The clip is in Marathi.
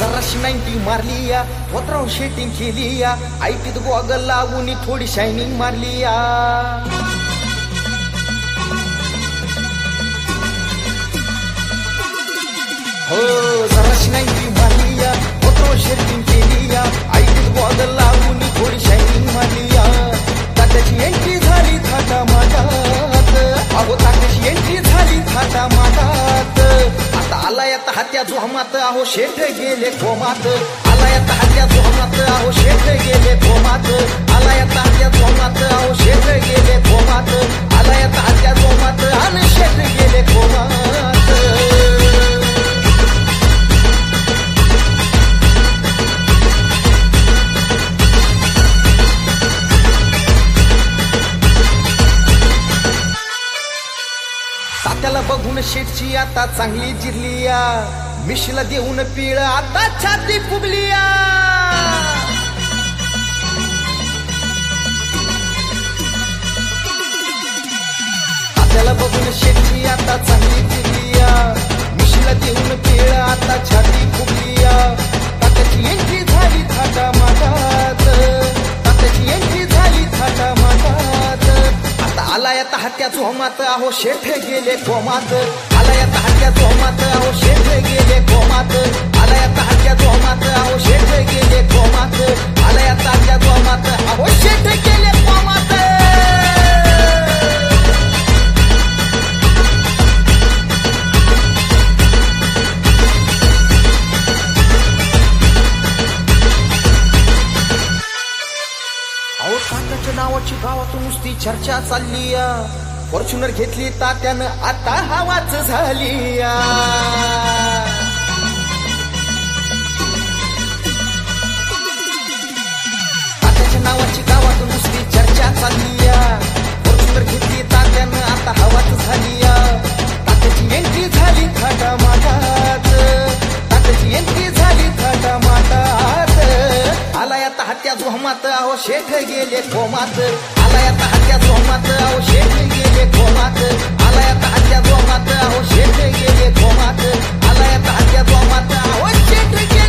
जराशी 90 मारली या, वत्राव शेटिंग केली या, आयटीत गॉगल लावून थोडी शायनिंग मारली या. हो जराशी 90 मारली या, वत्राव शेटिंग केली या, आयटीत गॉगल लावून थोडी शायनिंग मारली या. तात्याची एंट्री झाली थाटा माटात, अहो तात्याची एंट्री झाली थाटा माटात. आता आला या हात्या जोमात, अहो शेठ गेले कोमात. आला या हात्या जोमात, अहो शेठ गेले कोमात. आला या हात्या जोमात, अहो शेठ गेले कोमात. आला या हात्या जोमात आणि शेठ गेले कोमात. तात्याला बघून शेठची आता चांगली जिरलिया, मिशीला देऊन पिळ आता छाती फुगलिया. तात्याला बघून शेठची आता चांगली जिरलिया, मिशीला देऊन पिळ आता छाती फुगलिया. तात्याची एंट्री झाली थाटा माटात, तात्याची एंट्री झाली थाटा माटात. आला या हात्या जोमात, अहो शेठ गेले कोमात. आला या हात्या जोमात, अहो शेठ गेले कोमात. आला या हात्या जोमात, अहो शेठ गेले कोमात. आला या हात्या जोमात, अहो शेठ गेले कोमात. अहो तात्याच्या नावाची गावातून नुसती चर्चा चालली या. फॉर्च्युनर घेतली तात्यानं आता हवाच झाली या. तात्याच्या नावाची गावातून नुसती चर्चा चालली या. फॉर्च्युनर घेतली तात्यानं आता हवाच झाली या. तात्याची एंट्री झाली थाटा माटात, तात्याची एंट्री झाली थाटा माटात. आला या हात्या जोमात, अहो शेठ गेले कोमात. आला या हात्या जोमात, अहो शेठ गेले कोमात. आला या हात्या जोमात, अहो शेठ गेले कोमात. आला या हात्या जोमात, अहो शेठ गेले